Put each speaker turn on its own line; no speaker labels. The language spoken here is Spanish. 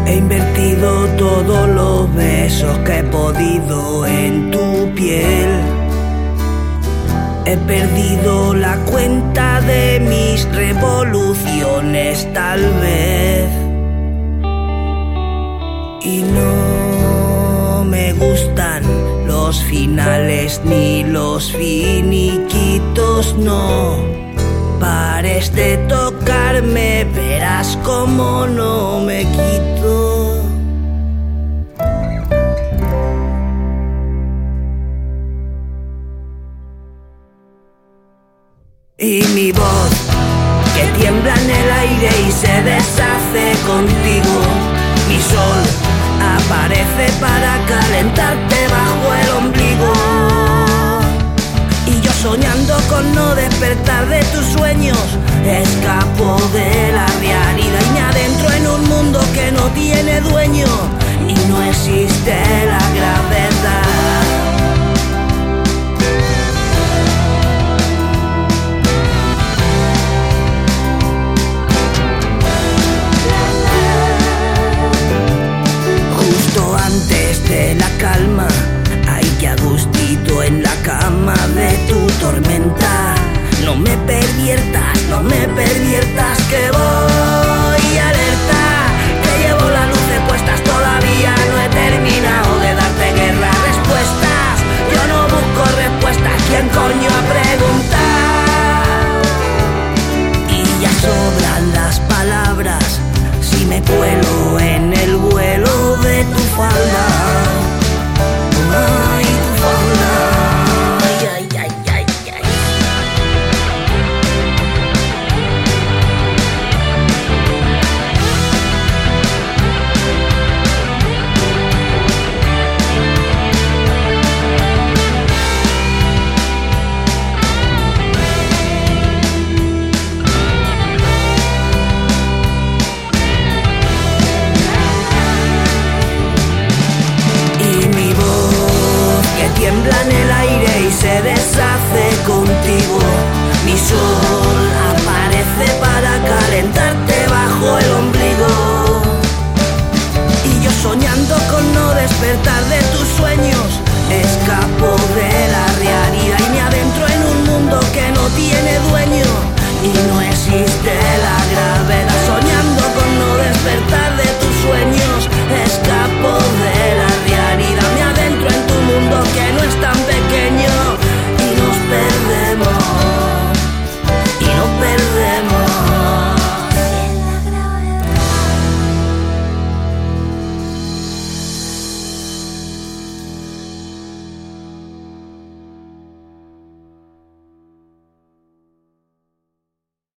He invertido todos los besos que he podido en tu piel. He perdido la cuenta de mis revoluciones, tal vez. Y no me gustan los finales ni los finiquitos, no. Pares de tocarme, verás cómo no me quito. Y mi voz, que tiembla en el aire y se deshace contigo. Mi sol aparece para calentarte bajo el ombligo. Y yo soñando con no despertar de tus sueños, escapo de la realidad y me adentro en un mundo que no tiene dueño y no existe la gravedad. Antes de la calma, ay, que a gustito en la cama de tu tormenta. No me perviertas, no me perviertas, que voy alerta. Te llevo las luces puestas, todavía no he terminado de darte guerra. Respuestas, yo no busco respuestas, ¿quién coño a preguntar? Y ya sobran las palabras si me cuelo en el vuelo de tu falda. Ay, tu falda. Ay, ay, ay, ay, ay. Tiembla en el aire y se deshace contigo. Mi sol aparece para calentarte bajo el ombligo. Y yo soñando con no despertar de